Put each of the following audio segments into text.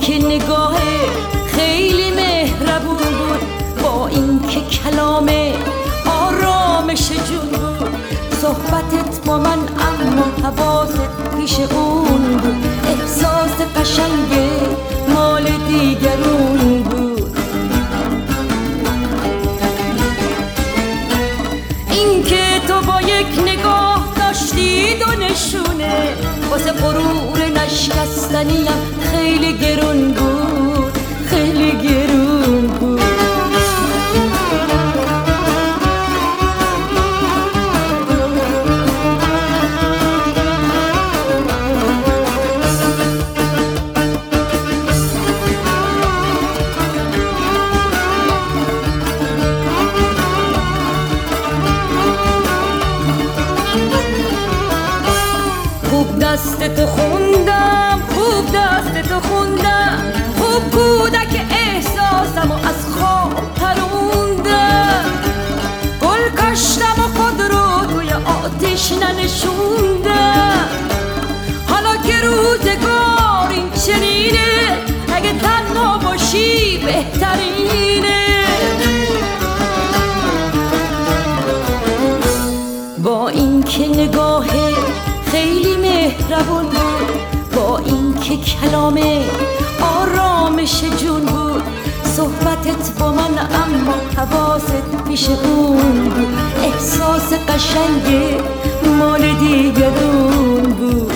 که نگاه خیلی مهربون بود، با این که کلام آرامش جون بود. صحبتت با من اما حواست پیش اون بود، احساس قشنگ مال دیگرون بود. این که تو با یک نگاه داشتی دو نشونه، واسه غرور نشکستنیم خیلی گرون بود، خیلی گرون بود. خوب دستتو خوندم، خوب دستتو خوندم، خوب کودک احساسمو از خواب پروندم. گل کاشتم و خود رو توی آتیش ننشوندم. حالا که روزگار این چنینه، اگه تنها باشی بهترینه. با این که نگاه خیلی مهربون بود، با این که کلام آرامش جون بود. صحبتت با من اما حواست پیش اون بود، احساس قشنگ مال دیگرون بود.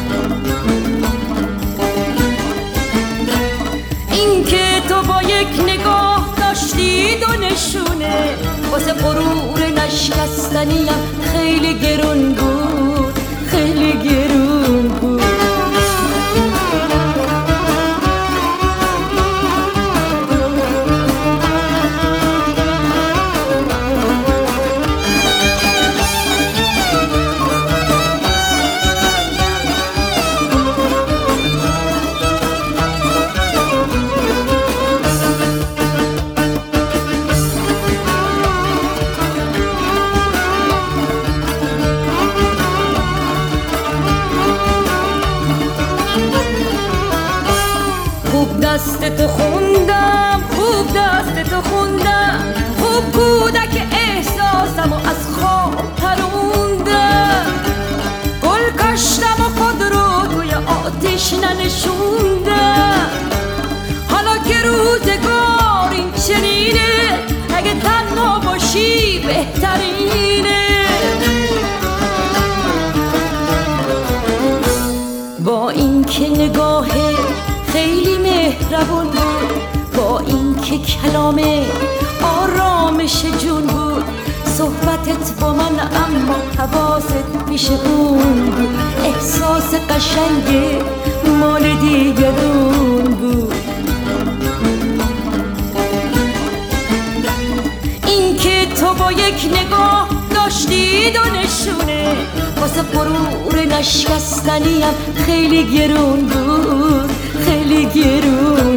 این که تو با یک نگاه داشتی دو نشونه، واسه غرور نشکستنیم خیلی گرون بود، خیلی گرون بود. خوب دستتو خوندم، خوب دستتو خوندم، خوب کودک احساسمو از خواب پروندم. گل کاشتم و خود رو توی آتیش ننشوندم. حالا که روزگار این چنینه، اگه تنها باشی بهترینه. با این که نگاه خیلی مهربون بود، با این که کلام آرامش جون بود. صحبتت با من اما حواست پیش اون بود، احساس قشنگ مال دیگرون بود. این که تو با یک نگاه داشتی دو نشونه، واسه غرور نشکستنیم خیلی گرون بود، خیلی گرون